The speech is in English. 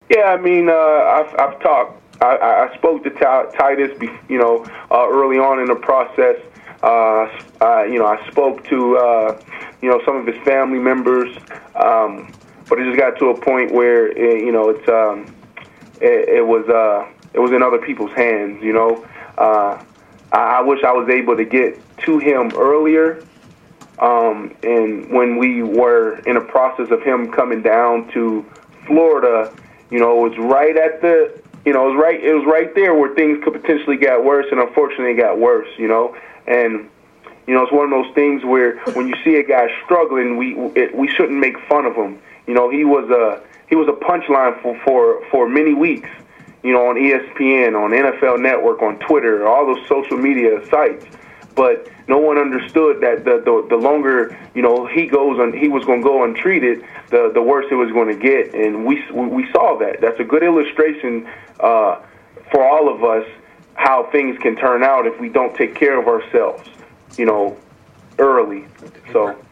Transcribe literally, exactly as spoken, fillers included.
Yeah, I mean, uh, I've, I've talked. I, I spoke to Titus, you know, uh, early on in the process. Uh, uh, you know, I spoke to, uh, you know, some of his family members, um, but it just got to a point where, it, you know, it's um, it, it was uh, it was in other people's hands. You know, uh, I, I wish I was able to get to him earlier. Um, and when we were in a process of him coming down to Florida, you know, it was right at the, you know, it was right, it was right there where things could potentially get worse, and unfortunately it got worse, you know. And, you know, it's one of those things where when you see a guy struggling, we it, we shouldn't make fun of him. You know, he was a he was a punchline for, for, for many weeks, you know, on E S P N, on N F L Network, on Twitter, all those social media sites. But no one understood that the, the the longer, you know, he goes on, he was going to go untreated, the the worse it was going to get, and we we saw that. That's a good illustration uh, for all of us how things can turn out if we don't take care of ourselves, you know, early. So.